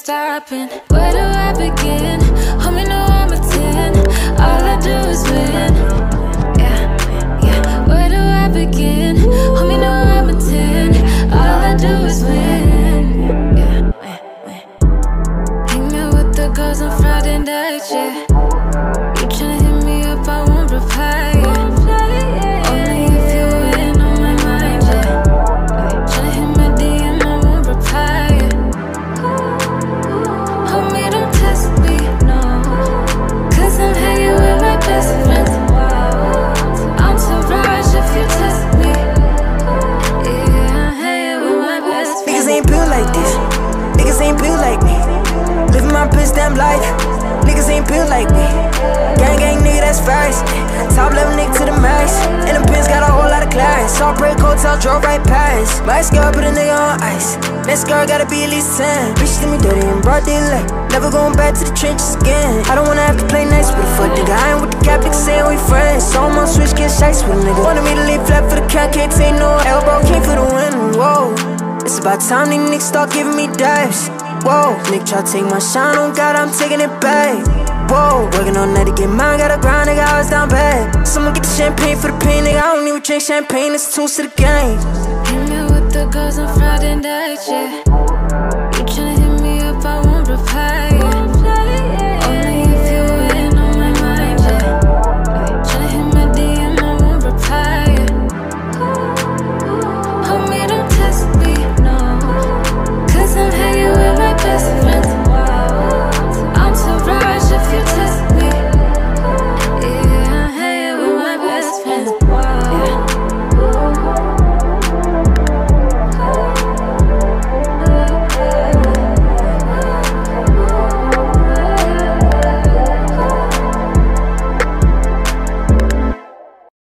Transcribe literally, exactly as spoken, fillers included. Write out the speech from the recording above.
stopping. Where do I begin? Homie, know I'm a ten. All I do is win. Yeah, yeah. Where do I begin? Homie, know I'm a ten. All I do is win. Yeah, hang out with the girls on Friday night, yeah. You tryna hit me up, I won't reply, yeah. Only if you ain't on my mind, yeah. Tryna hit my D M, I won't reply, yeah. Homie, don't test me, no. Cause I'm hanging with my best friends. I'm too rash if you test me. Yeah, I'm hanging with my best friends. Niggas ain't built like this. Niggas ain't built like me. Living my bitch damn life. Niggas ain't built like me. Gang gang nigga, that's first. Top level nigga to the max. And the pins got a whole lot of class. Saw break hotel, drove right past. My girl put a nigga on ice. Next girl gotta be at least ten. Bitch did me dirty in broad daylight. Never going back to the trenches again. I don't wanna have to play nice with a fuck nigga. I ain't with the cap, nigga saying we friends. So I'm on switch, get shites with a nigga. Wanted me to leave flat for the count, can't take no elbow, came for the win. Whoa, it's about time these niggas start giving me dives. Whoa, nigga try to take my shine, on God, I'm taking it back. Whoa, working on that to get mine, got a grind, nigga, I was down bad. Someone get the champagne for the pain, nigga, I don't even drink champagne, it's a toast to the game. Hang out with the girls on Friday night, yeah. You tryna hit me up, I won't reply.